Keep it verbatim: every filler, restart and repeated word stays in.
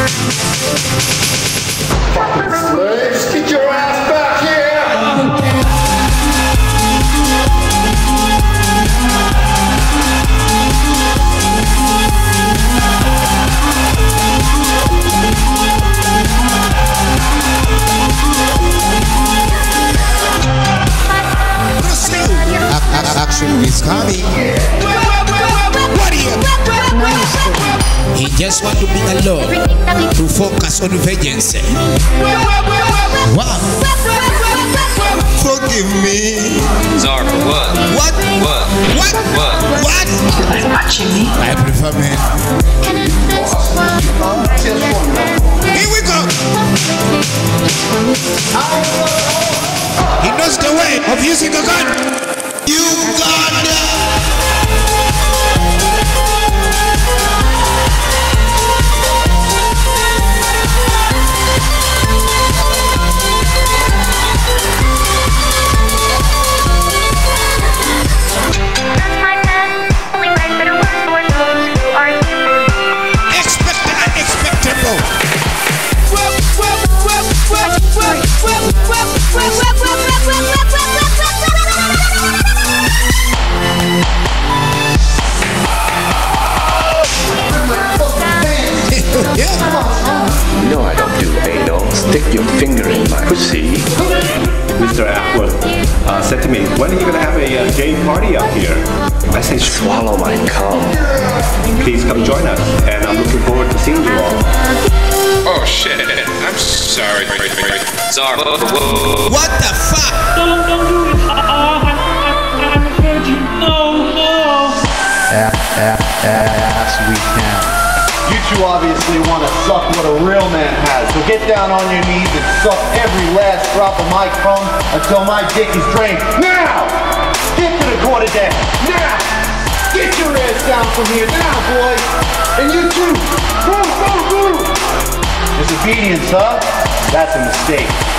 Fucking slaves, get your ass back here! Action is coming. What are you? He just want to be alone, to focus on vengeance. Wow. Forgive me. Czar, for what? What? What? What? What? What? Are you watching me? I prefer men. Here we go. He knows the way of using a gun. Uganda. Expect the unexpected. Yeah. No, I don't do anal. Stick your finger in my pussy. Mister Atwood uh, said to me, when are you going to have a uh, gay party up here? I say, Swallow my cum. please come join us, and I'm looking forward to seeing you all. Oh shit, I'm sorry. Czar, whoa. What the fuck? Don't, don't do it. I, I, I, I'm a virgin. No, no. As we can. You two obviously want to suck what a real man has, so get down on your knees and suck every last drop of my cum until my dick is drained. Now! Get to the quarter deck! Now! Get your ass down from here now, boys! And you too! Move, move, move! Disobedience, huh? That's a mistake.